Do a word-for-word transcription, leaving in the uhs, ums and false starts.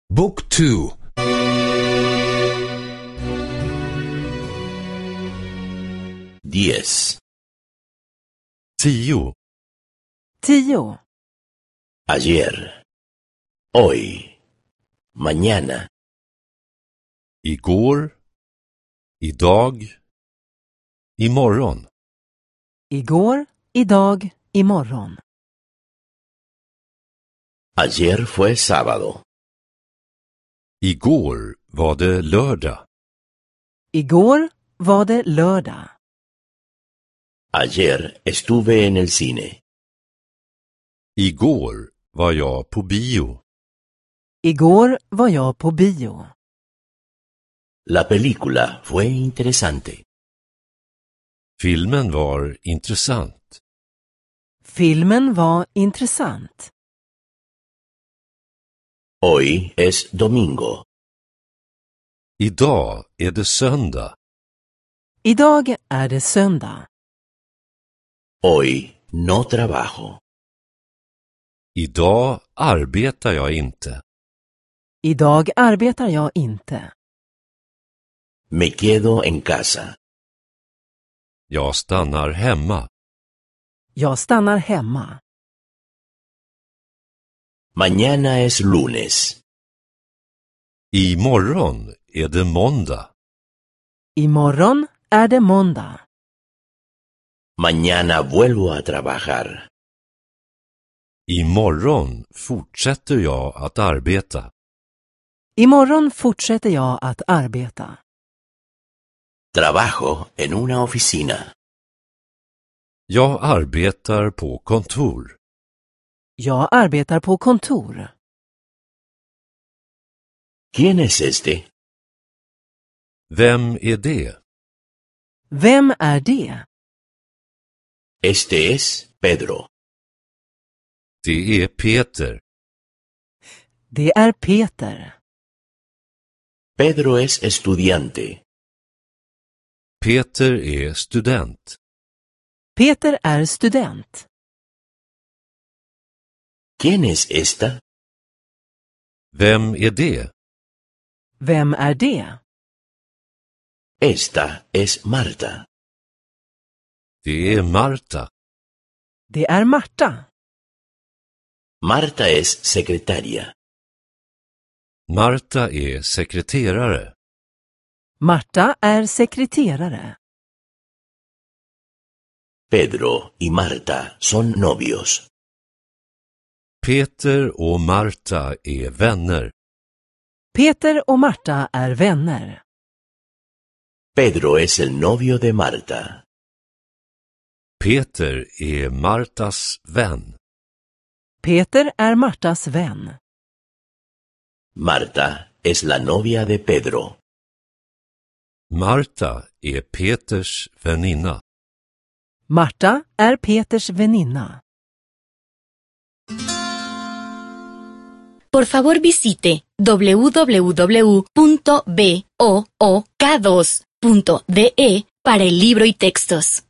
Book two. Diez. Tio. Tio. Ayer. Hoy. Mañana. Igår. Idag. Imorgon. Igår, idag, imorgon. Ayer fue sábado. Igår var det lördag. Igår var det lördag. Ayer estuve en el cine. Igår var jag på bio. Igår var jag på bio. La película fue interesante. Filmen var intressant. Filmen var intressant. Hoy es domingo. Idag är det söndag. Idag är det söndag. Hoy no trabajo. Idag arbetar jag inte. Idag arbetar jag inte. Me quedo en casa. Jag stannar hemma. Jag stannar hemma. Mañana es lunes. Imorgon är det måndag. Imorgon är det måndag. Mañana vuelvo a trabajar. Imorgon fortsätter jag att arbeta. Imorgon fortsätter jag att arbeta. Trabajo en una oficina. Jag arbetar på kontor. Jag arbetar på kontor. ¿Quién es este? Vem är det? Vem är det? Este es Pedro. Det är Peter. Det är Peter. Pedro es estudiante. Peter är student. Peter är student. ¿Quién es esta? Vem är det? Vem är det? Esta es Marta. Det är Marta. Det är Marta. Marta es secretaria. Marta är sekreterare. Marta är sekreterare. Pedro y Marta son novios. Peter och Marta är vänner. Peter och Marta är vänner. Pedro es el novio de Marta. Peter är Martas vän. Peter är Martas vän. Marta es la novia de Pedro. Marta är Peters väninna. Marta är Peters väninna. Por favor visite doble u doble u doble u punto book dos punto de para el libro y textos.